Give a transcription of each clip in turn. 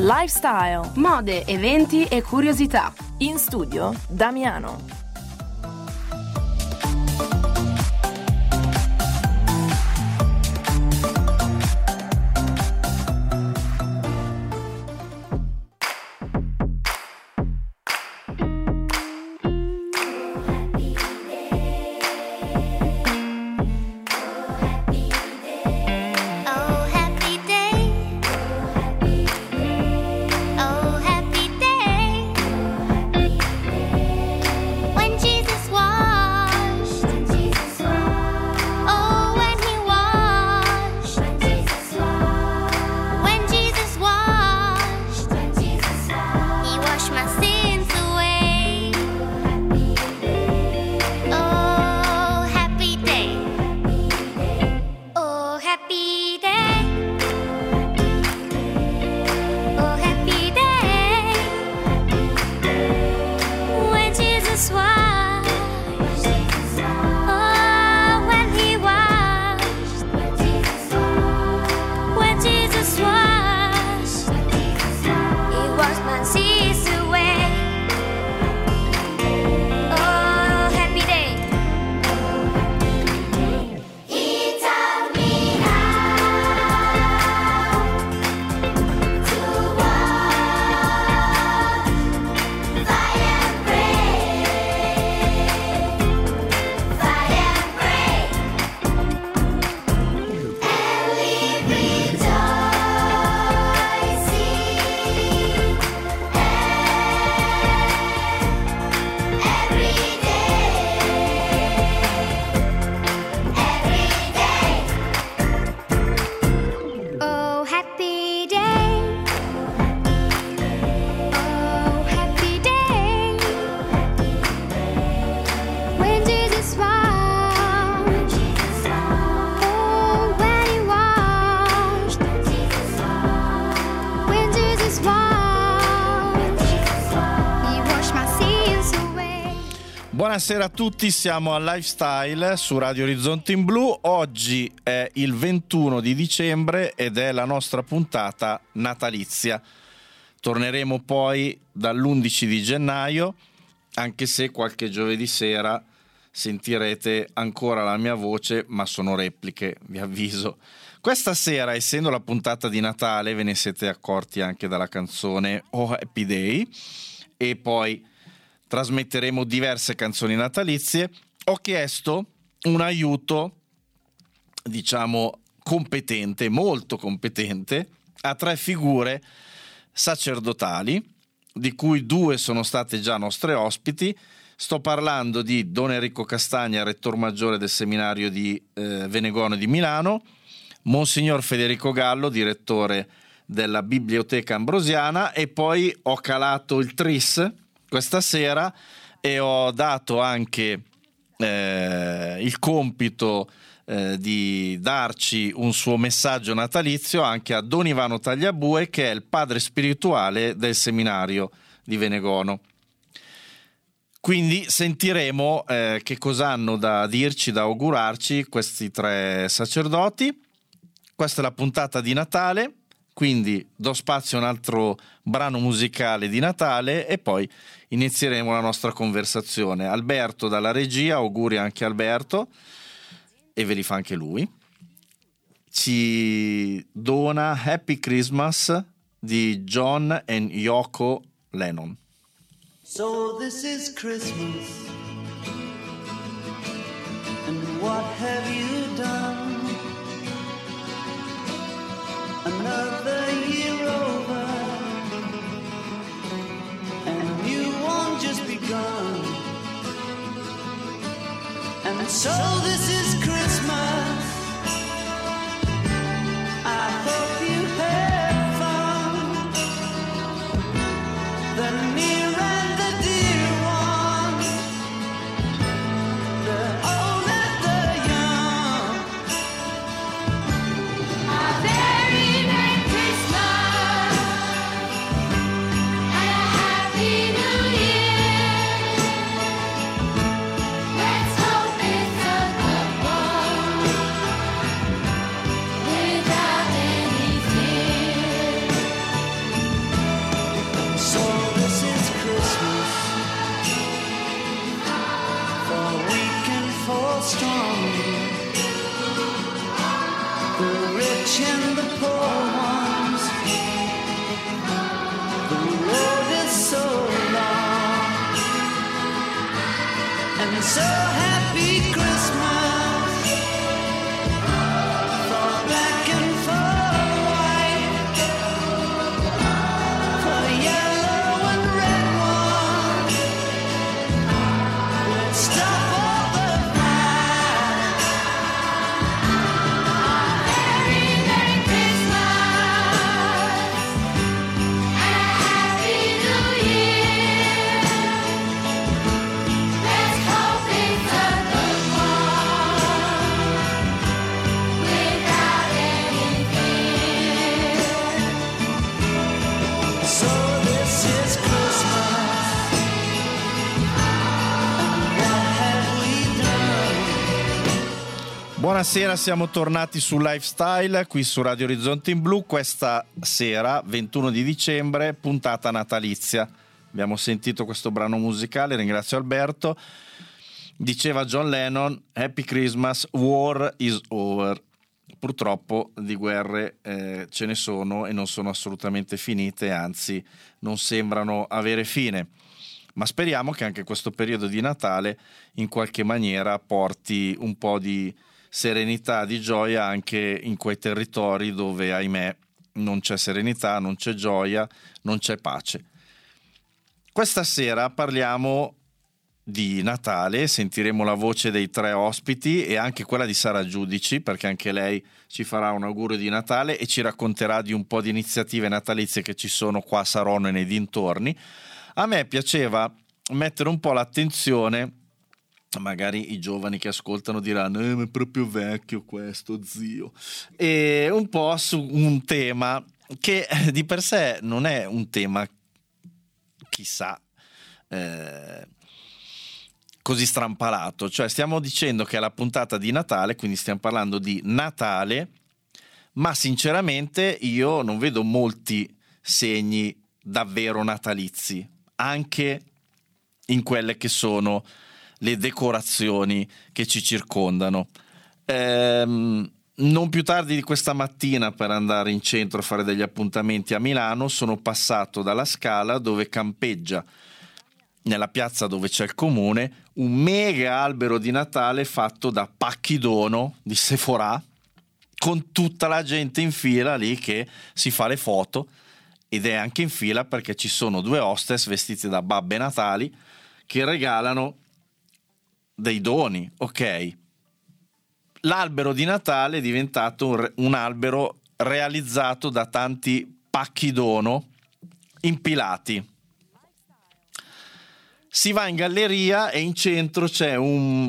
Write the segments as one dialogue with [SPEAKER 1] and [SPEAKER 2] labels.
[SPEAKER 1] lifestyle,
[SPEAKER 2] mode, eventi e curiosità.
[SPEAKER 1] In studio Damiano.
[SPEAKER 3] Buonasera a tutti, siamo a Lifestyle su Radio Orizzonte in Blu. Oggi è il 21 di dicembre ed è la nostra puntata natalizia. Torneremo poi dall'11 di gennaio, anche se qualche giovedì sera sentirete ancora la mia voce, ma sono repliche, vi avviso. Questa sera, essendo la puntata di Natale, ve ne siete accorti anche dalla canzone Oh Happy Day, e poi trasmetteremo diverse canzoni natalizie. Ho chiesto un aiuto, diciamo, competente, molto competente, a 3 figure sacerdotali, di cui 2 sono state già nostre ospiti. Sto parlando di Don Enrico Castagna, rettor maggiore del seminario di Venegono di Milano, Monsignor Federico Gallo, direttore della Biblioteca Ambrosiana, e poi ho calato il tris questa sera e ho dato anche il compito di darci un suo messaggio natalizio anche a Don Ivano Tagliabue, che è il padre spirituale del seminario di Venegono. Quindi sentiremo che cosa hanno da dirci, da augurarci questi 3 sacerdoti. Questa è la puntata di Natale, quindi do spazio a un altro brano musicale di Natale e poi inizieremo la nostra conversazione. Alberto dalla regia, auguri anche a Alberto, e ve li fa anche lui. Ci dona Happy Christmas di John and Yoko Lennon.
[SPEAKER 4] So this is Christmas, and what have you done? Another year over, and you won't just begun. And so this is Christmas, I hope you had fun. The near and the dear ones, the old and the young.
[SPEAKER 3] Buonasera, siamo tornati su Lifestyle qui su Radio Orizzonte in Blu. Questa sera, 21 di dicembre, puntata natalizia. Abbiamo sentito questo brano musicale, ringrazio Alberto. Diceva John Lennon: Happy Christmas, war is over. Purtroppo di guerre ce ne sono e non sono assolutamente finite, anzi non sembrano avere fine. Ma speriamo che anche questo periodo di Natale in qualche maniera porti un po' di serenità, di gioia anche in quei territori dove, ahimè, non c'è serenità, non c'è gioia, non c'è pace. Questa sera parliamo di Natale, sentiremo la voce dei 3 ospiti e anche quella di Sara Giudici, perché anche lei ci farà un augurio di Natale e ci racconterà di un po' di iniziative natalizie che ci sono qua a Saronno e nei dintorni. A me piaceva mettere un po' l'attenzione, magari i giovani che ascoltano diranno ma è proprio vecchio questo, zio, e un po' su un tema che di per sé non è un tema chissà così strampalato. Cioè stiamo dicendo che è la puntata di Natale, quindi stiamo parlando di Natale, ma sinceramente io non vedo molti segni davvero natalizi, anche in quelle che sono le decorazioni che ci circondano. Non più tardi di questa mattina, per andare in centro a fare degli appuntamenti a Milano, sono passato dalla Scala, dove campeggia, nella piazza dove c'è il comune, un mega albero di Natale fatto da pacchi dono di Sephora, con tutta la gente in fila lì che si fa le foto, ed è anche in fila perché ci sono 2 hostess vestite da babbe natali che regalano dei doni. Ok, l'albero di Natale è diventato un albero realizzato da tanti pacchi dono impilati. Si va in galleria e in centro c'è un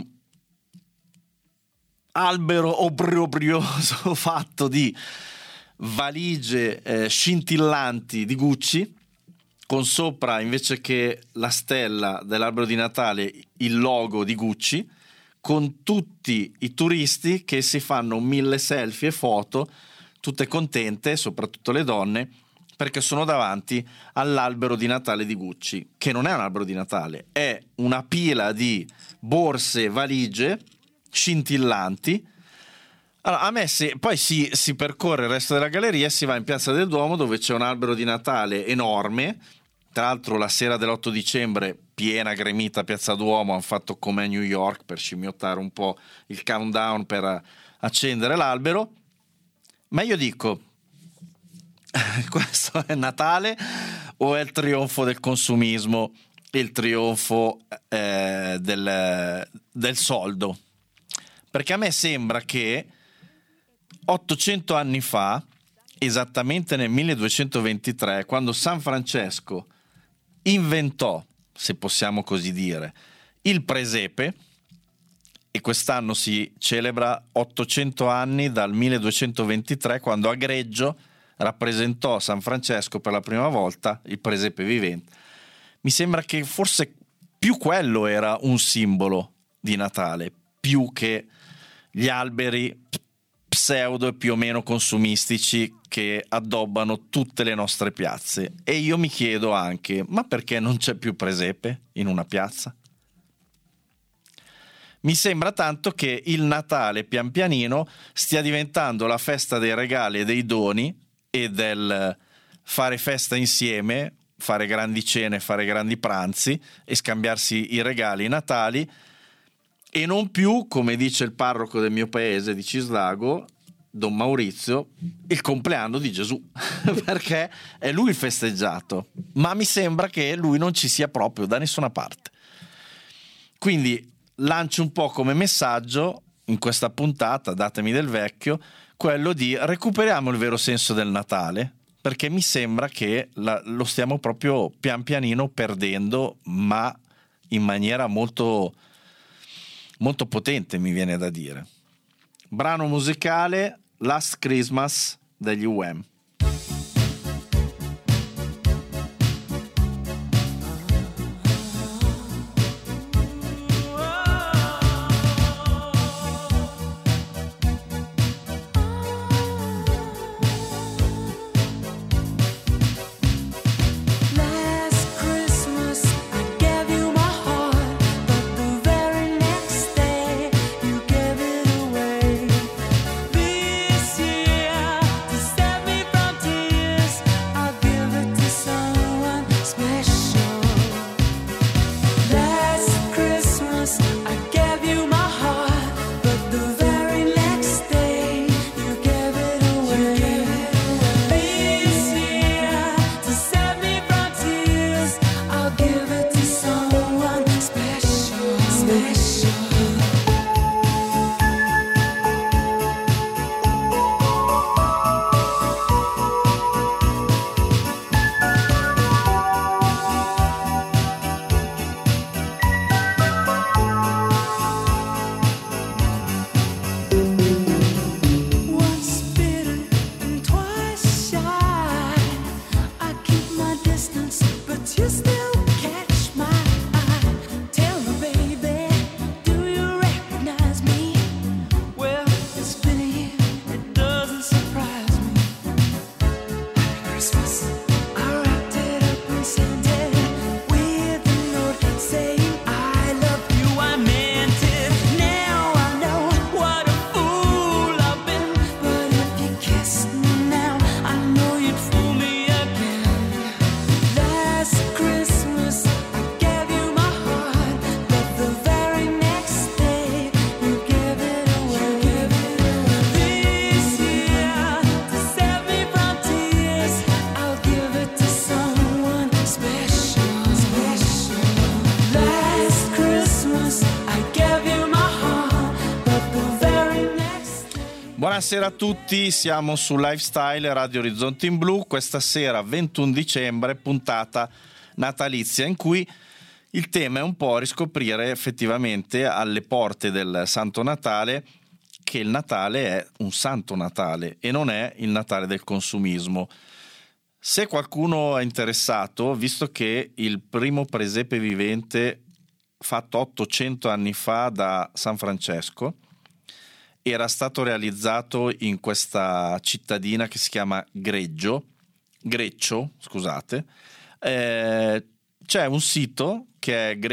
[SPEAKER 3] albero obbrobrioso fatto di valigie scintillanti di Gucci, con sopra, invece che la stella dell'albero di Natale, il logo di Gucci, con tutti i turisti che si fanno 1000 selfie e foto, tutte contente, soprattutto le donne, perché sono davanti all'albero di Natale di Gucci, che non è un albero di Natale, è una pila di borse e valigie scintillanti. Allora, a me poi si percorre il resto della galleria e si va in Piazza del Duomo, dove c'è un albero di Natale enorme. Tra l'altro la sera dell'8 dicembre, piena gremita Piazza Duomo, hanno fatto come a New York per scimmiottare un po' il countdown per accendere l'albero. Ma io dico, questo è Natale o è il trionfo del consumismo, il trionfo del soldo? Perché a me sembra che 800 anni fa, esattamente nel 1223, quando San Francesco inventò, se possiamo così dire, il presepe, e quest'anno si celebra 800 anni dal 1223, quando a Greggio rappresentò San Francesco per la prima volta il presepe vivente. Mi sembra che forse più quello era un simbolo di Natale, più che gli alberi pseudo e più o meno consumistici che addobbano tutte le nostre piazze. E io mi chiedo anche, ma perché non c'è più presepe in una piazza? Mi sembra tanto che il Natale pian pianino stia diventando la festa dei regali e dei doni e del fare festa insieme, fare grandi cene, fare grandi pranzi e scambiarsi i regali natali, e non più, come dice il parroco del mio paese di Cislago, Don Maurizio, il compleanno di Gesù, perché è lui il festeggiato, ma mi sembra che lui non ci sia proprio da nessuna parte. Quindi lancio un po' come messaggio in questa puntata, datemi del vecchio, quello di recuperiamo il vero senso del Natale, perché mi sembra che lo stiamo proprio pian pianino perdendo, ma in maniera molto molto potente, mi viene da dire. Brano musicale Last Christmas degli U.M.
[SPEAKER 4] Christmas. I wrapped it up and sent it with a note saying I love you. I meant it. Now I know what a fool I've been. But if you kissed me now, I know you'd fool me again. Last Christmas I gave you my heart, but the very next day you gave it away. This year, to save me from tears, I'll give it to someone special. Last Christmas I gave you my heart, but the very next day.
[SPEAKER 3] Buonasera a tutti, siamo su Lifestyle Radio Orizzonti in Blu, questa sera 21 dicembre, puntata natalizia in cui il tema è un po' riscoprire effettivamente alle porte del Santo Natale che il Natale è un Santo Natale e non è il Natale del consumismo. Se qualcuno è interessato, visto che il primo presepe vivente fatto 800 anni fa da San Francesco era stato realizzato in questa cittadina che si chiama Greccio, scusate. C'è un sito che è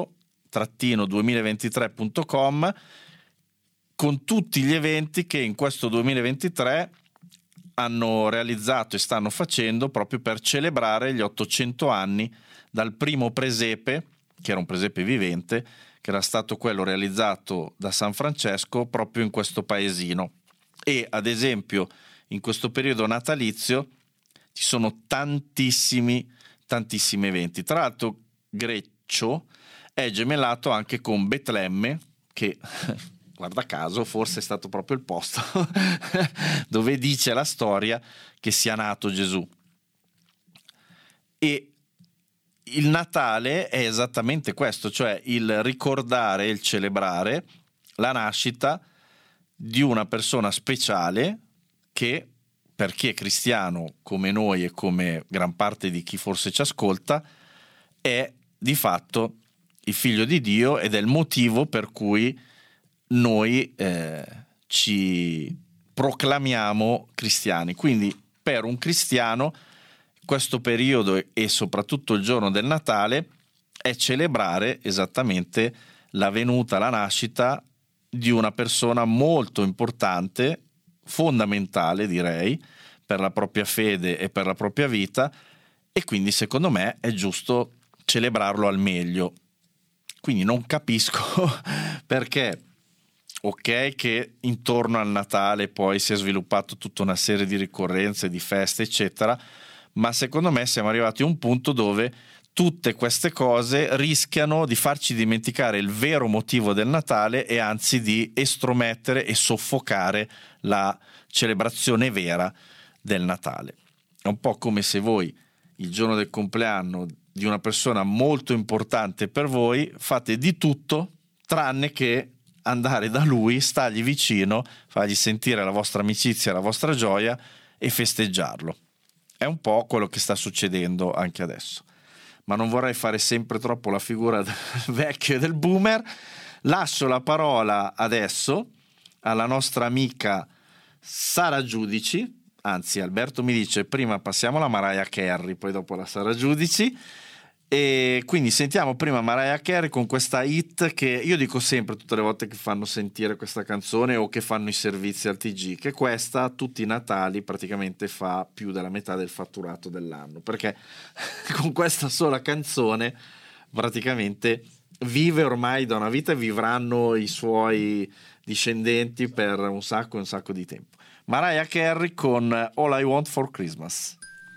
[SPEAKER 3] greccio-2023.com con tutti gli eventi che in questo 2023 hanno realizzato e stanno facendo proprio per celebrare gli 800 anni dal primo presepe, che era un presepe vivente, che era stato quello realizzato da San Francesco proprio in questo paesino. E ad esempio in questo periodo natalizio ci sono tantissimi eventi. Tra l'altro Greccio è gemellato anche con Betlemme, che guarda caso forse è stato proprio il posto dove dice la storia che sia nato Gesù. E il Natale è esattamente questo, cioè il ricordare, il celebrare la nascita di una persona speciale che, per chi è cristiano come noi e come gran parte di chi forse ci ascolta, è di fatto il figlio di Dio ed è il motivo per cui noi ci proclamiamo cristiani. Quindi per un cristiano questo periodo e soprattutto il giorno del Natale è celebrare esattamente la venuta, la nascita di una persona molto importante, fondamentale direi, per la propria fede e per la propria vita, e quindi secondo me è giusto celebrarlo al meglio. Quindi non capisco perché, ok, che intorno al Natale poi si è sviluppato tutta una serie di ricorrenze, di feste, eccetera, ma secondo me siamo arrivati a un punto dove tutte queste cose rischiano di farci dimenticare il vero motivo del Natale e anzi di estromettere e soffocare la celebrazione vera del Natale. È un po' come se voi il giorno del compleanno di una persona molto importante per voi fate di tutto tranne che andare da lui, stargli vicino, fargli sentire la vostra amicizia, la vostra gioia e festeggiarlo. È un po' quello che sta succedendo anche adesso. Ma non vorrei fare sempre troppo la figura del vecchio e del boomer. Lascio la parola adesso alla nostra amica Sara Giudici. Anzi, Alberto mi dice prima passiamo la Mariah Carey, poi dopo la Sara Giudici. E quindi sentiamo prima Mariah Carey con questa hit che io dico sempre tutte le volte che fanno sentire questa canzone o che fanno i servizi al TG, che questa tutti i Natali praticamente fa più della metà del fatturato dell'anno, perché con questa sola canzone praticamente vive ormai da una vita e vivranno i suoi discendenti per un sacco di tempo. Mariah Carey con All I Want for Christmas.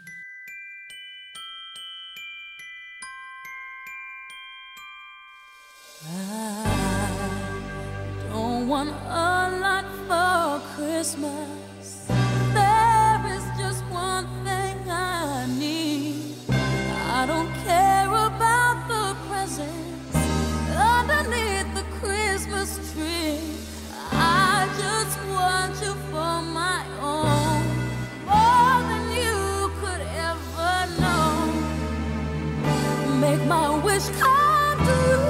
[SPEAKER 5] I don't want a lot for Christmas. There is just one thing I need. I don't care about the presents underneath the Christmas tree. I just want you for my own, more than you could ever know. Make my wish come true.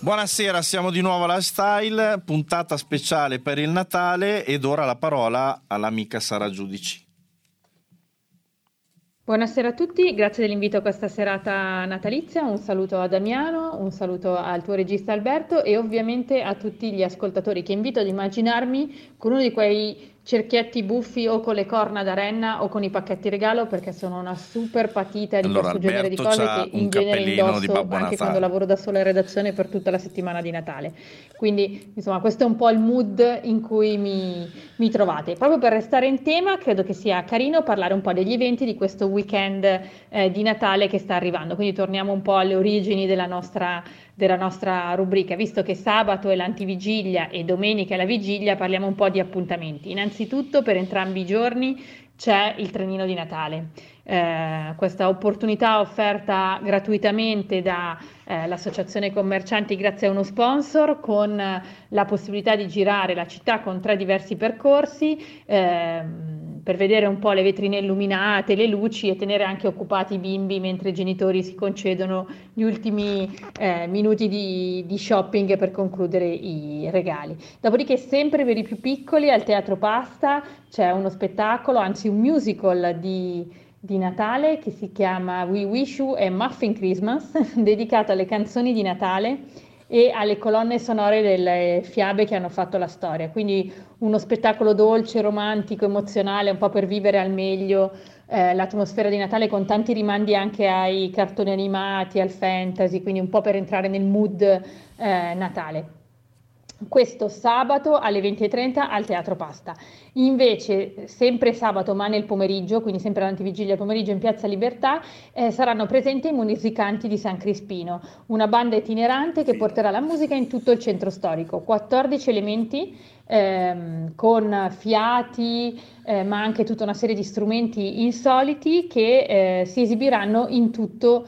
[SPEAKER 3] Buonasera, siamo di nuovo alla Style, puntata speciale per il Natale ed ora la parola all'amica Sara Giudici.
[SPEAKER 6] Buonasera a tutti, grazie dell'invito a questa serata natalizia, un saluto a Damiano, un saluto al tuo regista Alberto e ovviamente a tutti gli ascoltatori che invito ad immaginarmi con uno di quei cerchietti buffi o con le corna da renna o con i pacchetti regalo, perché sono una super patita di
[SPEAKER 3] Allora,
[SPEAKER 6] questo genere di
[SPEAKER 3] Alberto
[SPEAKER 6] cose
[SPEAKER 3] c'ha
[SPEAKER 6] che
[SPEAKER 3] un
[SPEAKER 6] in genere
[SPEAKER 3] cappellino di
[SPEAKER 6] indosso
[SPEAKER 3] Babbo
[SPEAKER 6] anche
[SPEAKER 3] Natale.
[SPEAKER 6] quando lavoro da sola in redazione per tutta la settimana di Natale. Quindi insomma questo è un po' il mood in cui mi trovate. Proprio per restare in tema, credo che sia carino parlare un po' degli eventi di questo weekend di Natale che sta arrivando. Quindi torniamo un po' alle origini della nostra rubrica, visto che sabato è l'antivigilia e domenica è la vigilia, parliamo un po' di appuntamenti. Innanzitutto, per entrambi i giorni c'è il trenino di Natale, questa opportunità offerta gratuitamente dall'Associazione Commercianti grazie a uno sponsor, con la possibilità di girare la città con 3 diversi percorsi, per vedere un po' le vetrine illuminate, le luci e tenere anche occupati i bimbi mentre i genitori si concedono gli ultimi minuti di shopping per concludere i regali. Dopodiché, sempre per i più piccoli, al Teatro Pasta c'è uno spettacolo, anzi un musical di Natale che si chiama We Wish You a Muffin Christmas, dedicato alle canzoni di Natale e alle colonne sonore delle fiabe che hanno fatto la storia. Quindi uno spettacolo dolce, romantico, emozionale, un po' per vivere al meglio l'atmosfera di Natale, con tanti rimandi anche ai cartoni animati, al fantasy, quindi un po' per entrare nel mood Natale. Questo sabato alle 20:30 al Teatro Pasta. Invece, sempre sabato ma nel pomeriggio, quindi sempre l'antivigilia pomeriggio in Piazza Libertà, saranno presenti i musicanti di San Crispino, una banda itinerante che porterà la musica in tutto il centro storico. 14 elementi con fiati, ma anche tutta una serie di strumenti insoliti che si esibiranno in tutto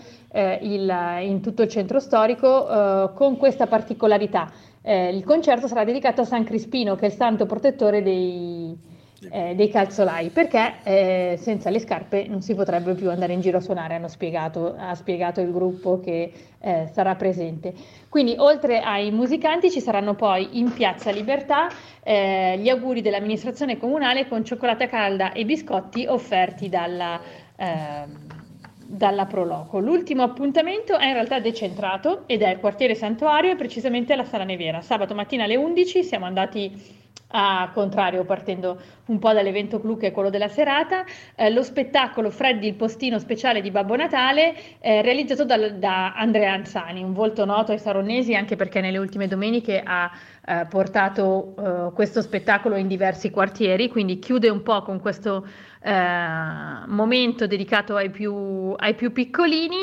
[SPEAKER 6] il centro storico, con questa particolarità. Il concerto sarà dedicato a San Crispino, che è il santo protettore dei calzolai, perché senza le scarpe non si potrebbe più andare in giro a suonare, ha spiegato il gruppo che sarà presente. Quindi, oltre ai musicanti, ci saranno poi in Piazza Libertà gli auguri dell'amministrazione comunale con cioccolata calda e biscotti offerti dalla Proloco. L'ultimo appuntamento è in realtà decentrato ed è il quartiere Santuario e precisamente la Sala Nevera. Sabato mattina alle 11 siamo andati a contrario, partendo un po' dall'evento clou che è quello della serata, lo spettacolo Freddy il postino speciale di Babbo Natale, realizzato da Andrea Anzani, un volto noto ai saronnesi anche perché nelle ultime domeniche ha portato questo spettacolo in diversi quartieri, quindi chiude un po' con questo momento dedicato ai più piccolini,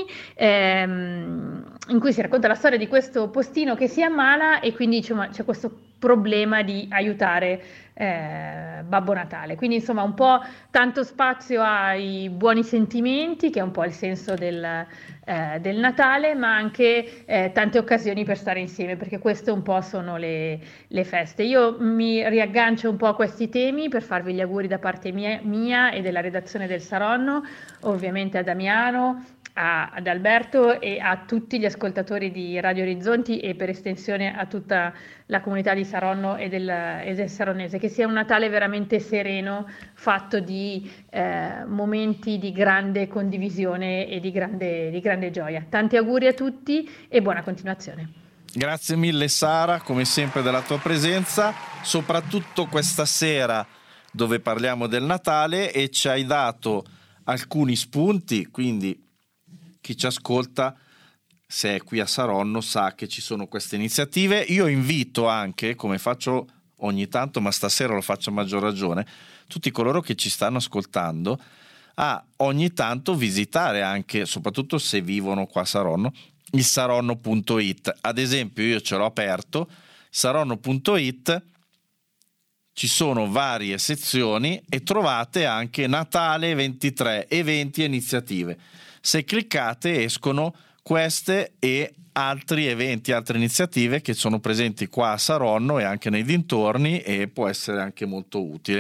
[SPEAKER 6] in cui si racconta la storia di questo postino che si ammala e quindi c'è questo problema di aiutare Babbo Natale. Quindi insomma un po' tanto spazio ai buoni sentimenti, che è un po' il senso del Natale, ma anche tante occasioni per stare insieme, perché queste un po' sono le feste. Io mi riaggancio un po' a questi temi per farvi gli auguri da parte mia e della redazione del Saronno, ovviamente a Damiano, ad Alberto e a tutti gli ascoltatori di Radio Orizzonti e per estensione a tutta la comunità di Saronno e del Saronnese, che sia un Natale veramente sereno, fatto di momenti di grande condivisione e di grande gioia. Tanti auguri a tutti e buona continuazione.
[SPEAKER 3] Grazie mille Sara, come sempre della tua presenza, soprattutto questa sera dove parliamo del Natale, e ci hai dato alcuni spunti, quindi chi ci ascolta, se è qui a Saronno, sa che ci sono queste iniziative. Io invito anche, come faccio ogni tanto, ma stasera lo faccio a maggior ragione, tutti coloro che ci stanno ascoltando a ogni tanto visitare anche, soprattutto se vivono qua a Saronno, il saronno.it. Ad esempio, io ce l'ho aperto, saronno.it, ci sono varie sezioni e trovate anche Natale 23, eventi e iniziative. Se cliccate escono queste e altri eventi, altre iniziative che sono presenti qua a Saronno e anche nei dintorni, e può essere anche molto utile.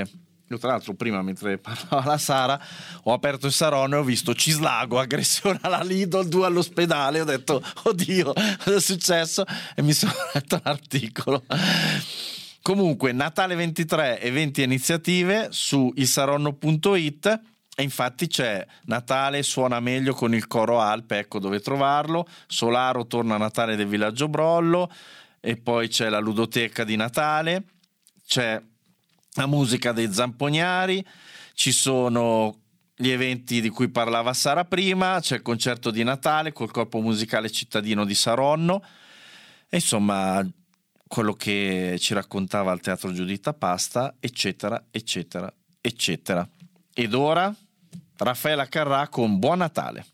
[SPEAKER 3] Io tra l'altro prima, mentre parlava la Sara, ho aperto il Saronno e ho visto Cislago, aggressione alla Lidl, 2 all'ospedale. Ho detto, oddio, cosa è successo? E mi sono letto l'articolo. Comunque, Natale 23, eventi e iniziative su ilsaronno.it. E infatti c'è Natale suona meglio con il coro Alpe, ecco dove trovarlo. Solaro torna a Natale del Villaggio Brollo. E poi c'è la ludoteca di Natale. C'è la musica dei Zamponiari, ci sono gli eventi di cui parlava Sara prima, c'è il concerto di Natale col corpo musicale cittadino di Saronno, e insomma quello che ci raccontava al Teatro Giuditta Pasta, eccetera, eccetera, eccetera. Ed ora Raffaella Carrà con Buon Natale.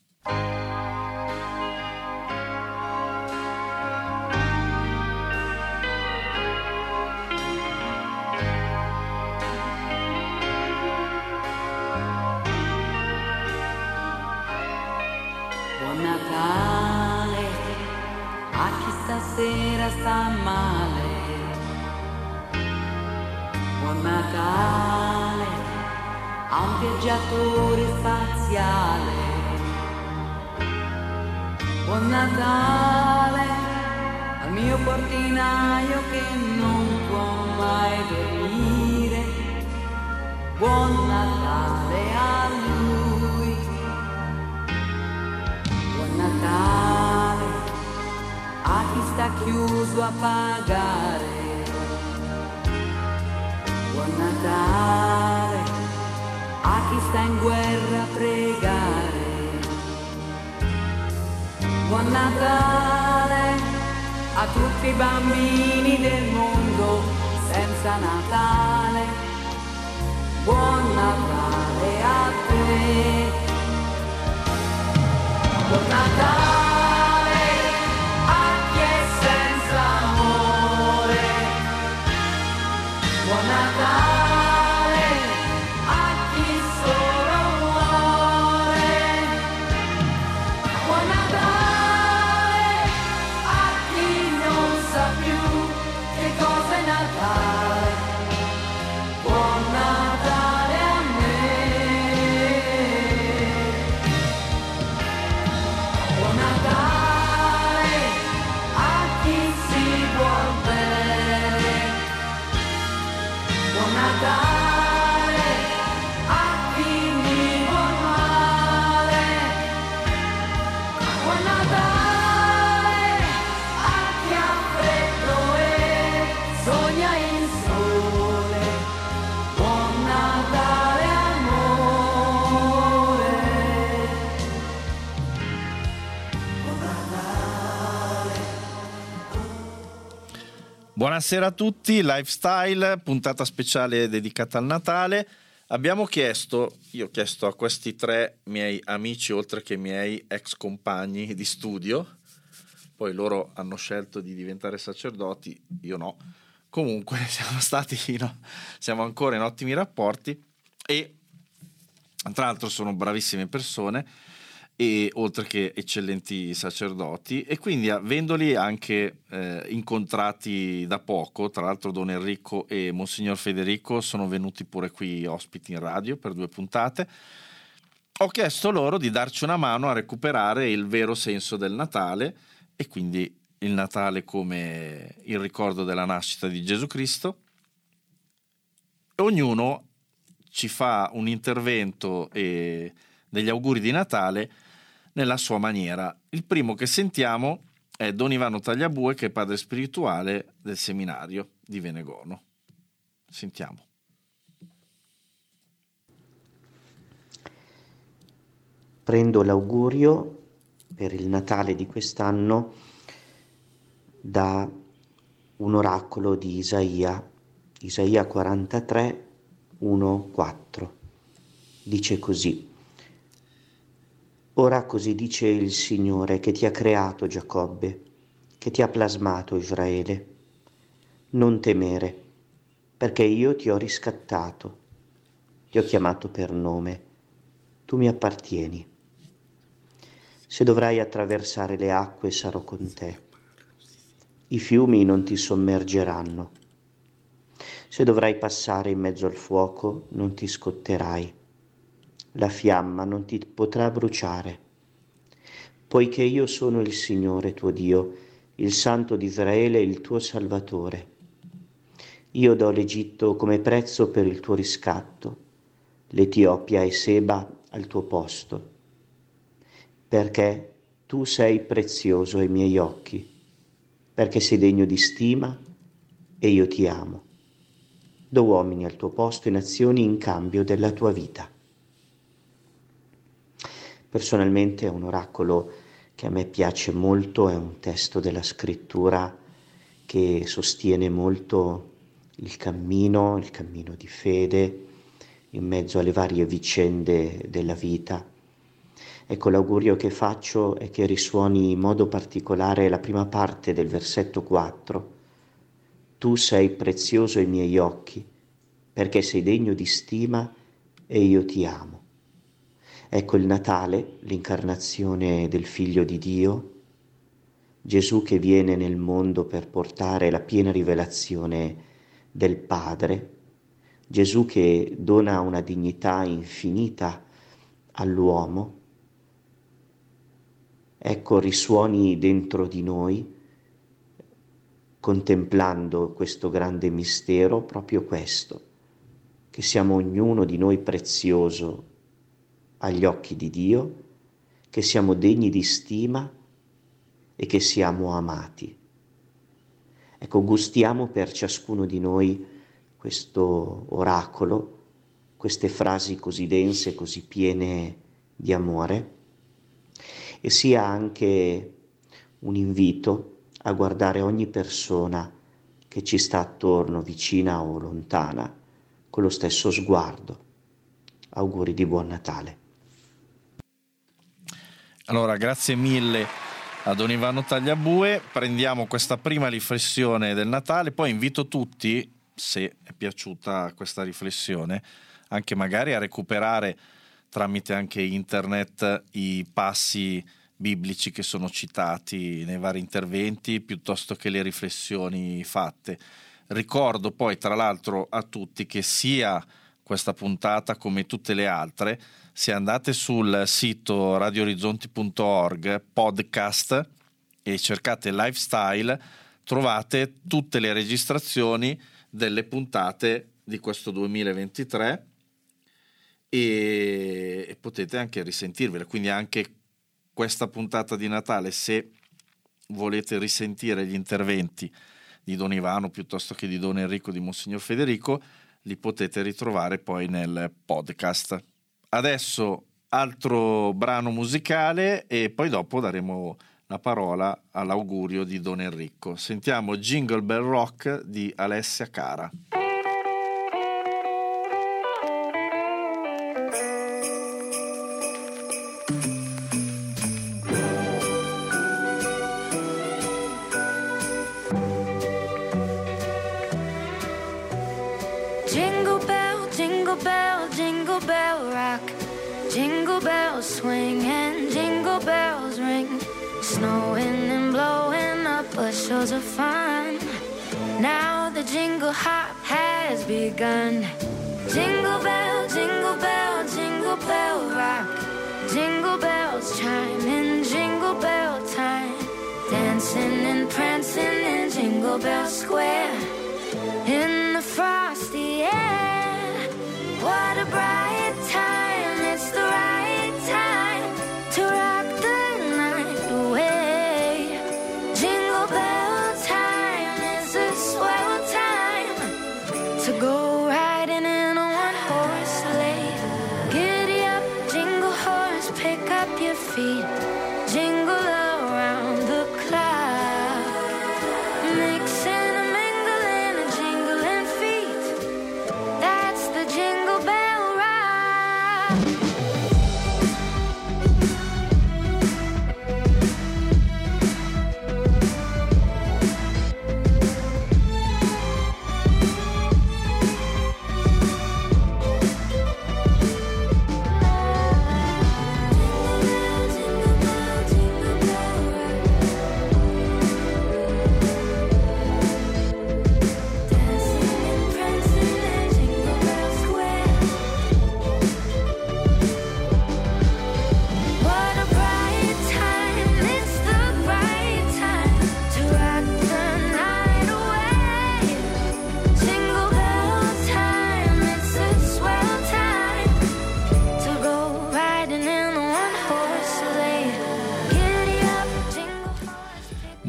[SPEAKER 7] Buon Natale a chi stasera sta male. Buon Natale a un viaggiatore spaziale. Buon Natale al mio portinaio che non può mai dormire. Buon Natale a lui. Buon Natale a chi sta chiuso a pagare. Buon Natale a chi sta in guerra a pregare. Buon Natale a tutti i bambini del mondo senza Natale. Buon Natale a te. Buon Natale a chi è senza amore. Buon Natale a chi solo muore. Buon Natale a chi non sa più che cosa è Natale. Buon Natale a me. Buon Natale a chi si vuol bene. Buon Natale a chi mi vuol male. Buon Natale a chi ha freddo e sogna il sole. Buon Natale amore. Buon Natale.
[SPEAKER 3] Buonasera a tutti, Lifestyle, puntata speciale dedicata al Natale. Io ho chiesto a questi 3 miei amici, oltre che miei ex compagni di studio, poi loro hanno scelto di diventare sacerdoti, io no. Comunque siamo ancora in ottimi rapporti e tra l'altro sono bravissime persone, e oltre che eccellenti sacerdoti, e quindi avendoli anche incontrati da poco, tra l'altro Don Enrico e Monsignor Federico sono venuti pure qui ospiti in radio per 2 puntate, ho chiesto loro di darci una mano a recuperare il vero senso del Natale, e quindi il Natale come il ricordo della nascita di Gesù Cristo. Ognuno ci fa un intervento e degli auguri di Natale nella sua maniera. Il primo che sentiamo è Don Ivano Tagliabue, che è padre spirituale del seminario di Venegono. Sentiamo.
[SPEAKER 8] Prendo l'augurio per il Natale di quest'anno da un oracolo di Isaia 43, 1, 4. Dice così: Ora così dice il Signore che ti ha creato Giacobbe, che ti ha plasmato Israele. Non temere, perché io ti ho riscattato, ti ho chiamato per nome, tu mi appartieni. Se dovrai attraversare le acque sarò con te, i fiumi non ti sommergeranno. Se dovrai passare in mezzo al fuoco, non ti scotterai. La fiamma non ti potrà bruciare. Poiché io sono il Signore tuo Dio, il Santo di Israele, il tuo Salvatore. Io do l'Egitto come prezzo per il tuo riscatto, l'Etiopia e Seba al tuo posto, perché tu sei prezioso ai miei occhi, perché sei degno di stima e io ti amo. Do uomini al tuo posto e nazioni in cambio della tua vita. Personalmente è un oracolo che a me piace molto, è un testo della scrittura che sostiene molto il cammino di fede in mezzo alle varie vicende della vita. Ecco, l'augurio che faccio è che risuoni in modo particolare la prima parte del versetto 4. Tu sei prezioso ai miei occhi, perché sei degno di stima e io ti amo. Ecco il Natale, l'incarnazione del Figlio di Dio, Gesù che viene nel mondo per portare la piena rivelazione del Padre, Gesù che dona una dignità infinita all'uomo. Ecco, risuoni dentro di noi, contemplando questo grande mistero, proprio questo, che siamo ognuno di noi prezioso agli occhi di Dio, che siamo degni di stima e che siamo amati. Ecco, gustiamo per ciascuno di noi questo oracolo, queste frasi così dense, così piene di amore, e sia anche un invito a guardare ogni persona che ci sta attorno, vicina o lontana, con lo stesso sguardo. Auguri di buon Natale.
[SPEAKER 3] Allora, grazie mille a Don Ivano Tagliabue. Prendiamo questa prima riflessione del Natale, poi invito tutti, se è piaciuta questa riflessione, anche magari a recuperare tramite anche internet i passi biblici che sono citati nei vari interventi, piuttosto che le riflessioni fatte. Ricordo poi, tra l'altro, a tutti che sia questa puntata come tutte le altre, se andate sul sito radioorizzonti.org podcast e cercate Lifestyle, trovate tutte le registrazioni delle puntate di questo 2023 e potete anche risentirvele. Quindi anche questa puntata di Natale, se volete risentire gli interventi di Don Ivano piuttosto che di Don Enrico, di Monsignor Federico, li potete ritrovare poi nel podcast. Adesso altro brano musicale e poi dopo daremo la parola all'augurio di Don Enrico. Sentiamo Jingle Bell Rock di Alessia Cara.
[SPEAKER 5] Jingle bell rock, jingle bells swing and jingle bells ring, snowing and blowing up bushels of fun. Now the jingle hop has begun. Jingle bell, jingle bell, jingle bell rock, jingle bells chime in jingle bell time, dancing and prancing in Jingle Bell Square, in the frosty air. What a bright time, it's the right time to rock the night away. Jingle bell time is a swell time to go riding in a one-horse sleigh. Giddy up, jingle horse, pick up your feet, jingle around the clock, mixing and mingling and jingling feet. That's the jingle bell rock. Jingle bell, jingle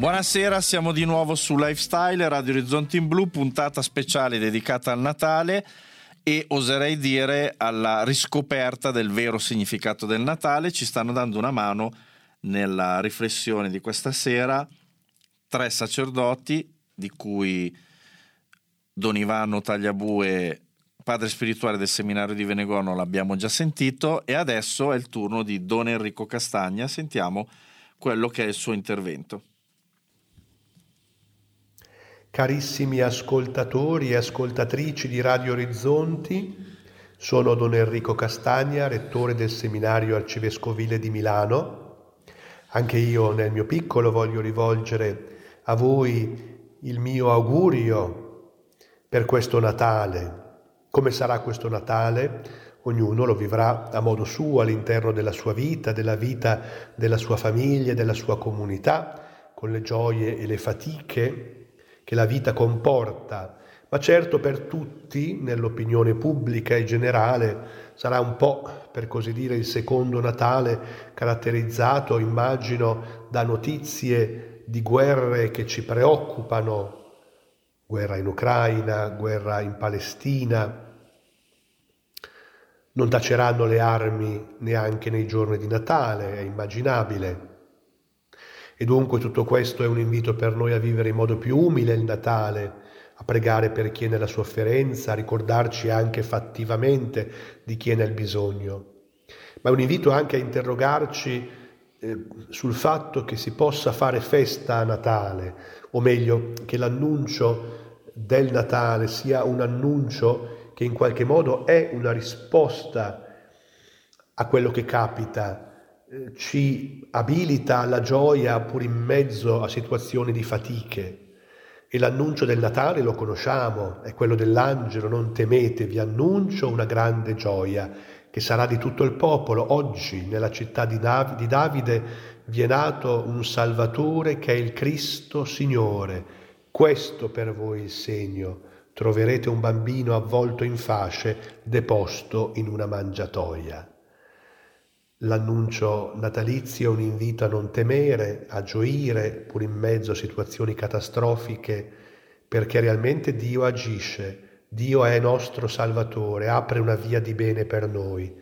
[SPEAKER 3] Buonasera, siamo di nuovo su Lifestyle, Radio Orizzonti in Blu, puntata speciale dedicata al Natale e oserei dire alla riscoperta del vero significato del Natale. Ci stanno dando una mano nella riflessione di questa sera 3 sacerdoti, di cui Don Ivano Tagliabue, padre spirituale del seminario di Venegono, l'abbiamo già sentito, e adesso è il turno di Don Enrico Castagna. Sentiamo quello che è il suo intervento.
[SPEAKER 9] Carissimi ascoltatori e ascoltatrici di Radio Orizzonti, sono Don Enrico Castagna, rettore del seminario arcivescovile di Milano. Anche io nel mio piccolo voglio rivolgere a voi il mio augurio per questo Natale. Come sarà questo Natale? Ognuno lo vivrà a modo suo all'interno della sua vita della sua famiglia, della sua comunità, con le gioie e le fatiche che la vita comporta, ma certo per tutti, nell'opinione pubblica e generale, sarà un po', per così dire, il secondo Natale caratterizzato, immagino, da notizie di guerre che ci preoccupano, guerra in Ucraina, guerra in Palestina. Non taceranno le armi neanche nei giorni di Natale, è immaginabile. E dunque tutto questo è un invito per noi a vivere in modo più umile il Natale, a pregare per chi è nella sofferenza, a ricordarci anche fattivamente di chi è nel bisogno. Ma è un invito anche a interrogarci sul fatto che si possa fare festa a Natale, o meglio, che l'annuncio del Natale sia un annuncio che in qualche modo è una risposta a quello che capita, ci abilita alla gioia pur in mezzo a situazioni di fatiche. E l'annuncio del Natale lo conosciamo, è quello dell'angelo: non temete, vi annuncio una grande gioia che sarà di tutto il popolo. Oggi nella città di Davide vi è nato un Salvatore che è il Cristo Signore. Questo per voi il segno: troverete un bambino avvolto in fasce, deposto in una mangiatoia. L'annuncio natalizio è un invito a non temere, a gioire, pur in mezzo a situazioni catastrofiche, perché realmente Dio agisce, Dio è nostro Salvatore, apre una via di bene per noi.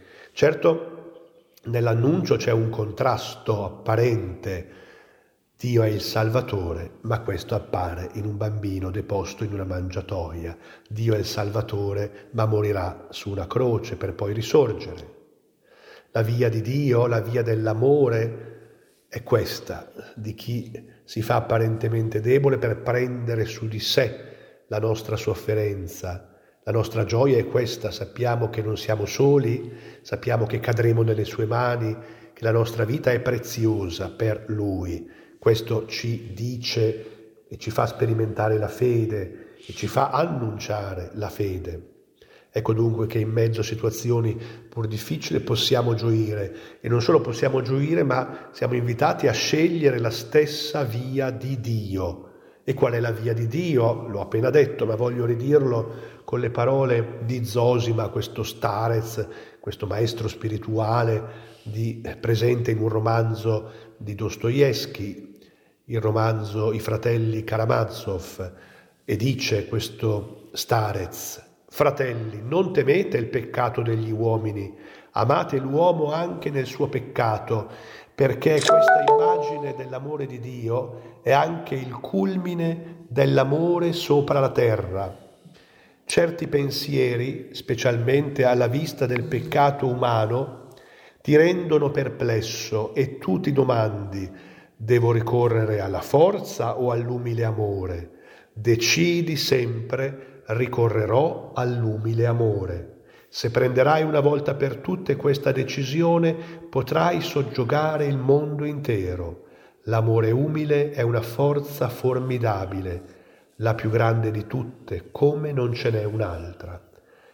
[SPEAKER 9] Certo, nell'annuncio c'è un contrasto apparente: Dio è il Salvatore, ma questo appare in un bambino deposto in una mangiatoia. Dio è il Salvatore, ma morirà su una croce per poi risorgere. La via di Dio, la via dell'amore è questa, di chi si fa apparentemente debole per prendere su di sé la nostra sofferenza. La nostra gioia è questa: sappiamo che non siamo soli, sappiamo che cadremo nelle sue mani, che la nostra vita è preziosa per Lui. Questo ci dice e ci fa sperimentare la fede e ci fa annunciare la fede. Ecco dunque che in mezzo a situazioni pur difficili possiamo gioire, e non solo possiamo gioire, ma siamo invitati a scegliere la stessa via di Dio. E qual è la via di Dio? L'ho appena detto, ma voglio ridirlo con le parole di Zosima, questo starez, questo maestro spirituale presente in un romanzo di Dostoevskij, il romanzo I fratelli Karamazov, e dice questo starez: fratelli, non temete il peccato degli uomini, amate l'uomo anche nel suo peccato, perché questa immagine dell'amore di Dio è anche il culmine dell'amore sopra la terra. Certi pensieri, specialmente alla vista del peccato umano, ti rendono perplesso e tu ti domandi: devo ricorrere alla forza o all'umile amore? Decidi sempre: ricorrerò all'umile amore. Se prenderai una volta per tutte questa decisione, potrai soggiogare il mondo intero. L'amore umile è una forza formidabile, la più grande di tutte, come non ce n'è un'altra.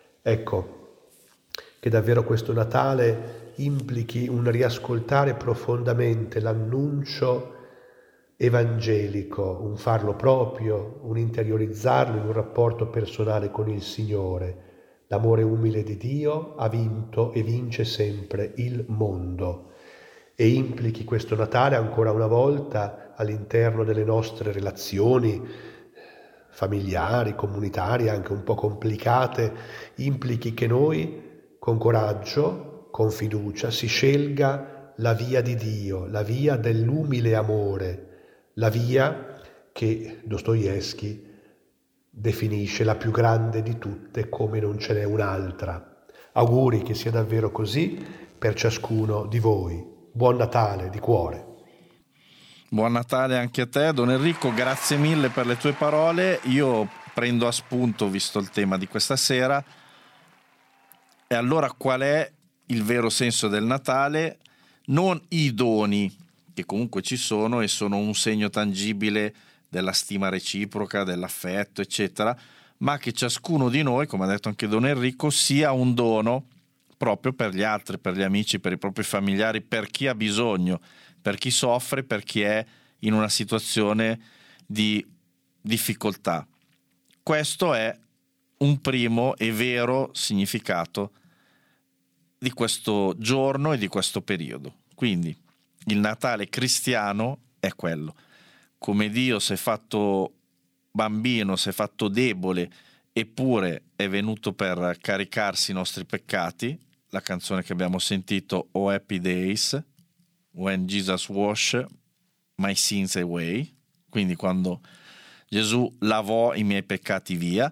[SPEAKER 9] Ecco che davvero questo Natale implichi un riascoltare profondamente l'annuncio evangelico, un farlo proprio, un interiorizzarlo in un rapporto personale con il Signore. L'amore umile di Dio ha vinto e vince sempre il mondo. e implichi questo Natale ancora una volta all'interno delle nostre relazioni familiari, comunitarie, anche un po' complicate, implichi che noi con coraggio, con fiducia, si scelga la via di Dio, la via dell'umile amore, la via che Dostoevskij definisce la più grande di tutte come non ce n'è un'altra. Auguri che sia davvero così per ciascuno di voi. Buon Natale di cuore.
[SPEAKER 3] Buon Natale anche a te, Don Enrico, grazie mille per le tue parole. Io prendo a spunto, visto il tema di questa sera, e allora qual è il vero senso del Natale? Non i doni, che comunque ci sono e sono un segno tangibile della stima reciproca, dell'affetto, eccetera, ma che ciascuno di noi, come ha detto anche Don Enrico, sia un dono proprio per gli altri, per gli amici, per i propri familiari, per chi ha bisogno, per chi soffre, per chi è in una situazione di difficoltà. Questo è un primo e vero significato di questo giorno e di questo periodo. Quindi il Natale cristiano è quello. Come Dio si è fatto bambino, si è fatto debole, eppure è venuto per caricarsi i nostri peccati, la canzone che abbiamo sentito, Oh Happy Days, When Jesus Washed My Sins Away, quindi quando Gesù lavò i miei peccati via.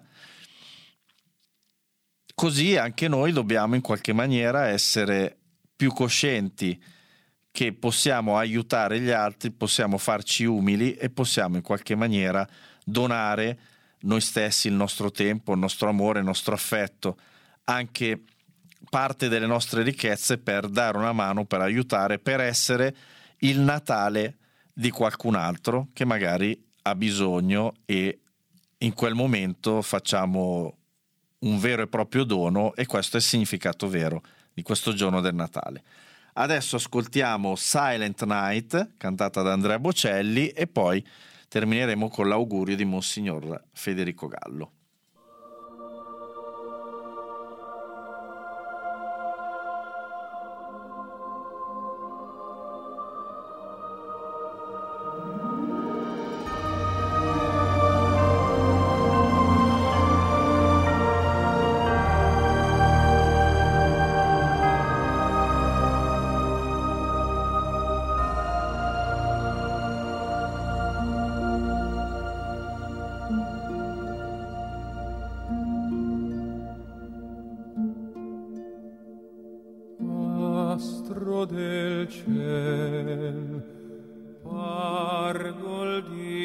[SPEAKER 3] Così anche noi dobbiamo in qualche maniera essere più coscienti che possiamo aiutare gli altri, possiamo farci umili e possiamo in qualche maniera donare noi stessi, il nostro tempo, il nostro amore, il nostro affetto, anche parte delle nostre ricchezze per dare una mano, per aiutare, per essere il Natale di qualcun altro che magari ha bisogno, e in quel momento facciamo un vero e proprio dono, e questo è il significato vero di questo giorno del Natale. Adesso ascoltiamo Silent Night, cantata da Andrea Bocelli, e poi termineremo con l'augurio di Monsignor Federico Gallo.
[SPEAKER 10] Astro del ciel, pargol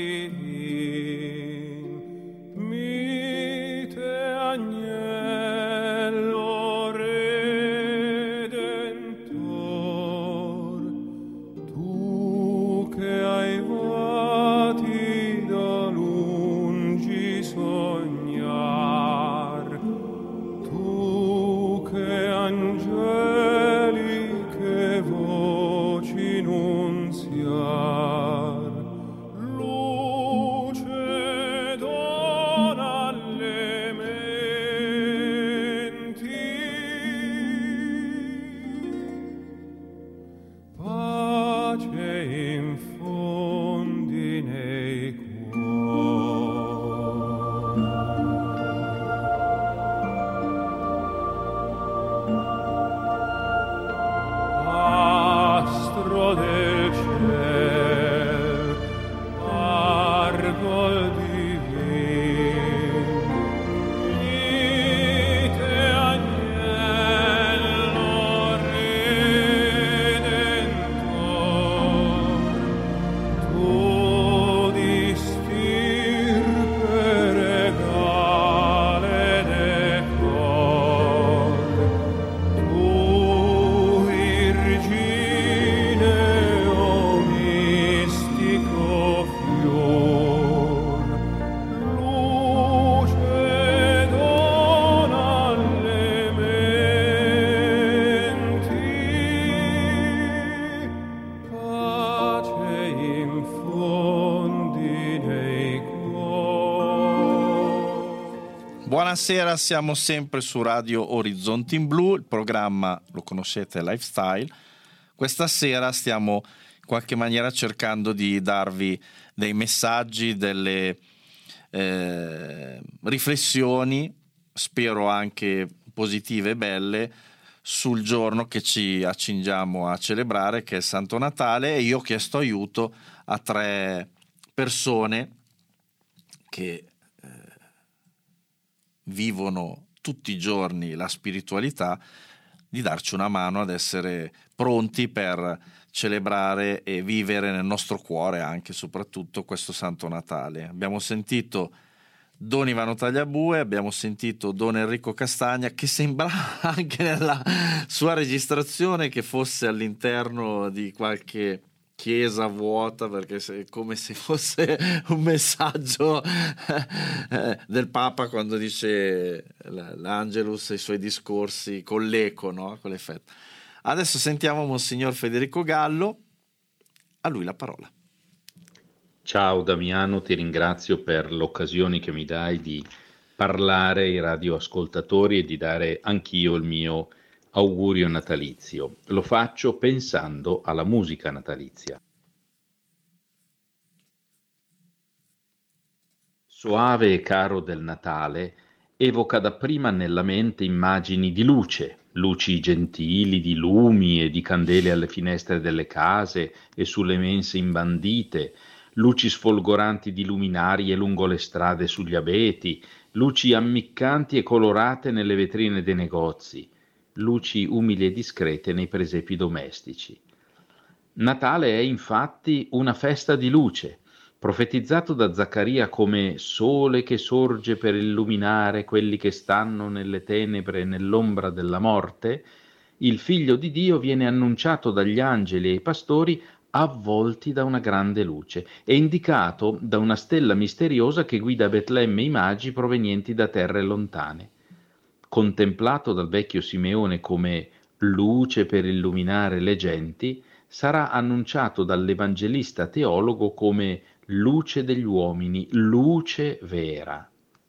[SPEAKER 10] divin, mite agnello redentor, tu che hai vati da lungi sognar, tu che angeliche voci nunziar, luce dona alle menti, pace infondi nei Astro del ciel, pargol divin, mite agnello redentor, tu di stirpe regale decor, tu Virgine, o mistico fior, luce dona alle menti, pace infondi nei cuori.
[SPEAKER 3] Buonasera, siamo sempre su Radio Orizzonti in Blu, il programma lo conoscete, Lifestyle, questa sera stiamo in qualche maniera cercando di darvi dei messaggi, delle riflessioni, spero anche positive e belle, sul giorno che ci accingiamo a celebrare, che è il Santo Natale. E io ho chiesto aiuto a 3 persone che vivono tutti i giorni la spiritualità, di darci una mano ad essere pronti per celebrare e vivere nel nostro cuore anche soprattutto questo Santo Natale. Abbiamo sentito Don Ivano Tagliabue, abbiamo sentito Don Enrico Castagna, che sembra anche nella sua registrazione che fosse all'interno di qualche chiesa vuota, perché è come se fosse un messaggio del Papa quando dice l'Angelus e i suoi discorsi con l'eco, no? Con l'effetto. Adesso sentiamo Monsignor Federico Gallo, a lui la parola.
[SPEAKER 11] Ciao Damiano, ti ringrazio per l'occasione che mi dai di parlare ai radioascoltatori e di dare anch'io il mio augurio natalizio. Lo faccio pensando alla musica natalizia. Soave e caro del Natale evoca dapprima nella mente immagini di luce, luci gentili, di lumi e di candele alle finestre delle case e sulle mense imbandite, luci sfolgoranti di luminarie lungo le strade e sugli abeti, luci ammiccanti e colorate nelle vetrine dei negozi, luci umili e discrete nei presepi domestici. Natale è infatti una festa di luce, profetizzato da Zaccaria come sole che sorge per illuminare quelli che stanno nelle tenebre e nell'ombra della morte. Il Figlio di Dio viene annunciato dagli angeli e i pastori avvolti da una grande luce e indicato da una stella misteriosa che guida a Betlemme i magi provenienti da terre lontane. Contemplato dal vecchio Simeone come luce per illuminare le genti, sarà annunciato dall'evangelista teologo come luce degli uomini, luce vera.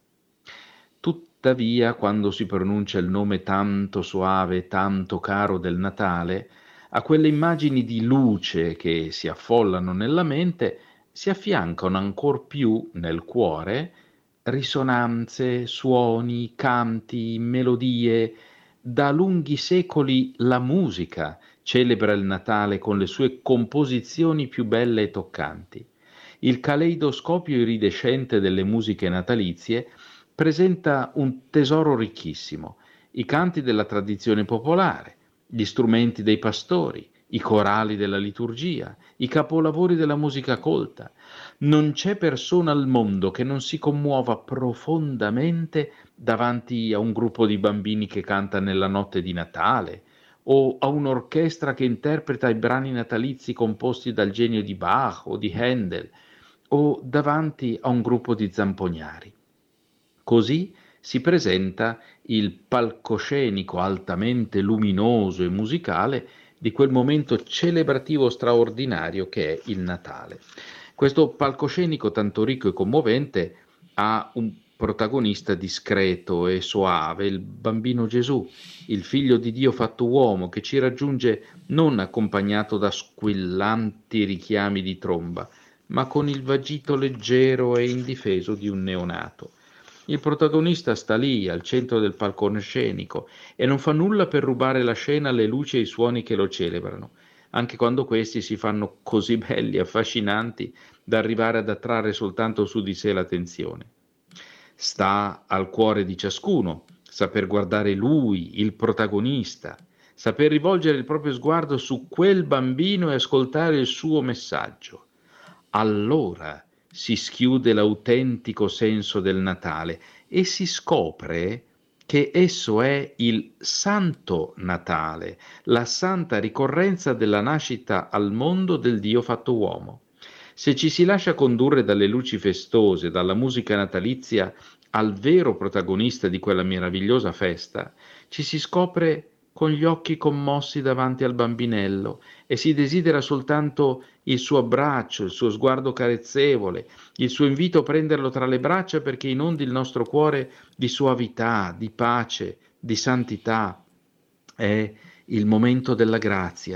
[SPEAKER 11] Tuttavia, quando si pronuncia il nome tanto soave e tanto caro del Natale, a quelle immagini di luce che si affollano nella mente si affiancano ancor più nel cuore risonanze, suoni, canti, melodie. Da lunghi secoli la musica celebra il Natale con le sue composizioni più belle e toccanti. Il caleidoscopio iridescente delle musiche natalizie presenta un tesoro ricchissimo: i canti della tradizione popolare, gli strumenti dei pastori, i corali della liturgia, i capolavori della musica colta. Non c'è persona al mondo che non si commuova profondamente davanti a un gruppo di bambini che canta nella notte di Natale, o a un'orchestra che interpreta i brani natalizi composti dal genio di Bach o di Handel, o davanti a un gruppo di zampognari. Così si presenta il palcoscenico altamente luminoso e musicale di quel momento celebrativo straordinario che è il Natale. Questo palcoscenico tanto ricco e commovente ha un protagonista discreto e soave, il bambino Gesù, il Figlio di Dio fatto uomo, che ci raggiunge non accompagnato da squillanti richiami di tromba, ma con il vagito leggero e indifeso di un neonato. Il protagonista sta lì, al centro del palcoscenico, e non fa nulla per rubare la scena alle luci e ai suoni che lo celebrano, anche quando questi si fanno così belli e affascinanti da arrivare ad attrarre soltanto su di sé l'attenzione. Sta al cuore di ciascuno saper guardare lui, il protagonista, saper rivolgere il proprio sguardo su quel bambino e ascoltare il suo messaggio. Allora si schiude l'autentico senso del Natale e si scopre che esso è il Santo Natale, la santa ricorrenza della nascita al mondo del Dio fatto uomo. Se ci si lascia condurre dalle luci festose, dalla musica natalizia, al vero protagonista di quella meravigliosa festa, ci si scopre con gli occhi commossi davanti al bambinello e si desidera soltanto il suo abbraccio, il suo sguardo carezzevole, il suo invito a prenderlo tra le braccia perché inondi il nostro cuore di soavità, di pace, di santità. È il momento della grazia,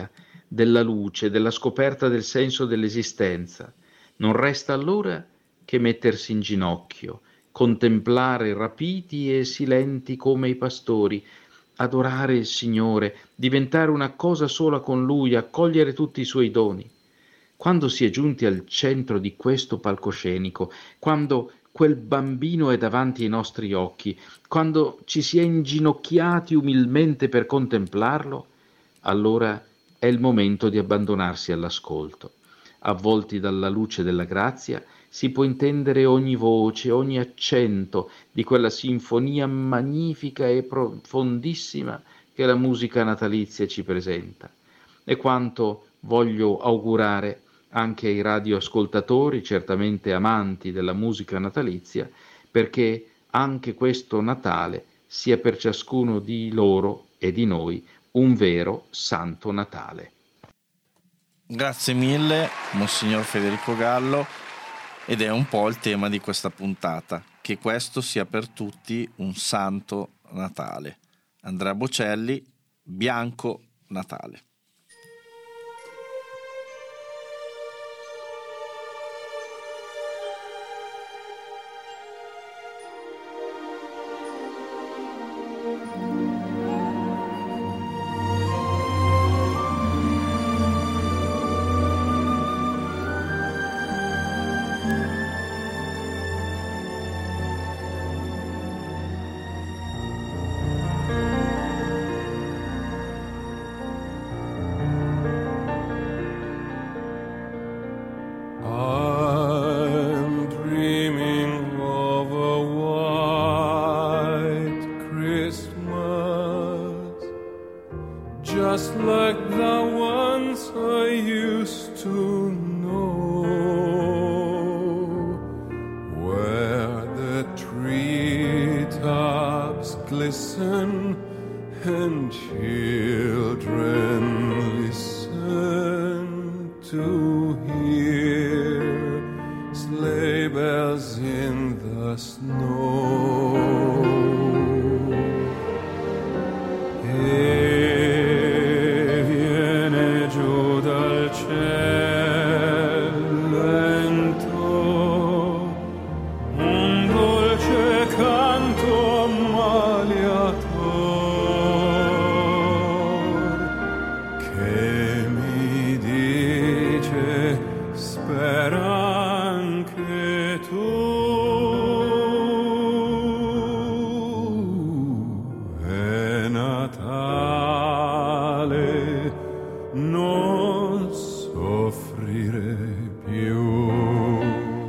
[SPEAKER 11] della luce, della scoperta del senso dell'esistenza. Non resta allora che mettersi in ginocchio, contemplare rapiti e silenti come i pastori, adorare il Signore, diventare una cosa sola con Lui, accogliere tutti i Suoi doni. Quando si è giunti al centro di questo palcoscenico, quando quel bambino è davanti ai nostri occhi, quando ci si è inginocchiati umilmente per contemplarlo, allora è il momento di abbandonarsi all'ascolto. Avvolti dalla luce della grazia, si può intendere ogni voce, ogni accento di quella sinfonia magnifica e profondissima che la musica natalizia ci presenta. E quanto voglio augurare anche ai radioascoltatori, certamente amanti della musica natalizia, perché anche questo Natale sia per ciascuno di loro e di noi un vero Santo Natale.
[SPEAKER 3] Grazie mille, Monsignor Federico Gallo, ed è un po' il tema di questa puntata, che questo sia per tutti un Santo Natale. Andrea Bocelli, Bianco Natale.
[SPEAKER 10] I'm dreaming of a white Christmas, just like the ones I used to know, where the treetops glisten and children listen to hear sleigh bells in the snow. E viene giù dal cielo lento un dolce canto ammaliator che mi dice spera anche tu. È Natale, non soffrire più.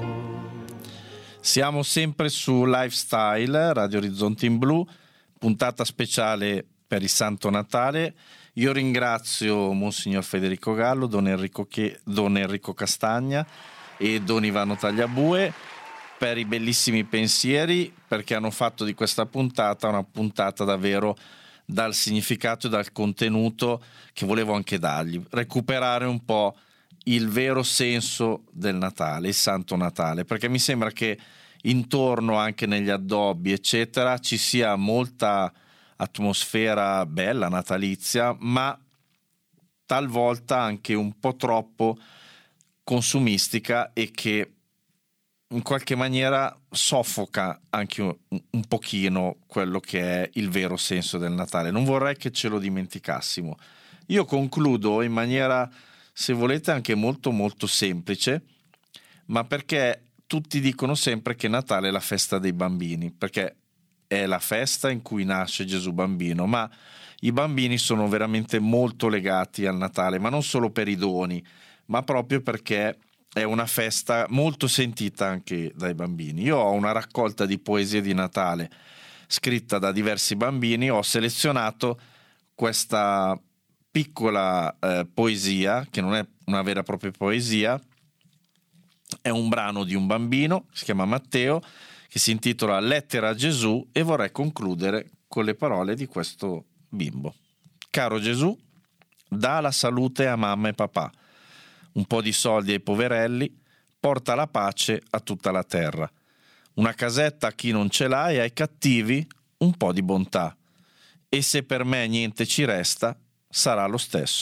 [SPEAKER 3] Siamo sempre su Lifestyle, Radio Orizzonti in Blu, puntata speciale per il Santo Natale. Io ringrazio Monsignor Federico Gallo, Don Enrico Castagna e Don Ivano Tagliabue per i bellissimi pensieri, perché hanno fatto di questa puntata una puntata davvero dal significato e dal contenuto che volevo anche dargli, recuperare un po' il vero senso del Natale, il Santo Natale, perché mi sembra che intorno anche negli addobbi eccetera ci sia molta atmosfera bella natalizia, ma talvolta anche un po' troppo consumistica e che in qualche maniera soffoca anche un pochino quello che è il vero senso del Natale. Non vorrei che ce lo dimenticassimo. Io concludo in maniera, se volete, anche molto molto semplice, ma perché tutti dicono sempre che Natale è la festa dei bambini, perché è la festa in cui nasce Gesù bambino, ma i bambini sono veramente molto legati al Natale, ma non solo per i doni, ma proprio perché è una festa molto sentita anche dai bambini. Io ho una raccolta di poesie di Natale scritta da diversi bambini, ho selezionato questa piccola poesia, che non è una vera e propria poesia, è un brano di un bambino, si chiama Matteo, che si intitola Lettera a Gesù, e vorrei concludere con le parole di questo bimbo. Caro Gesù, dà la salute a mamma e papà, un po' di soldi ai poverelli, porta la pace a tutta la terra, una casetta a chi non ce l'ha e ai cattivi un po' di bontà. E se per me niente ci resta, sarà lo stesso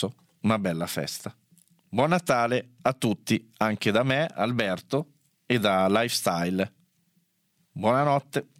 [SPEAKER 3] ma bella festa. Buon Natale a tutti, anche da me, Alberto, e da Lifestyle. Buonanotte.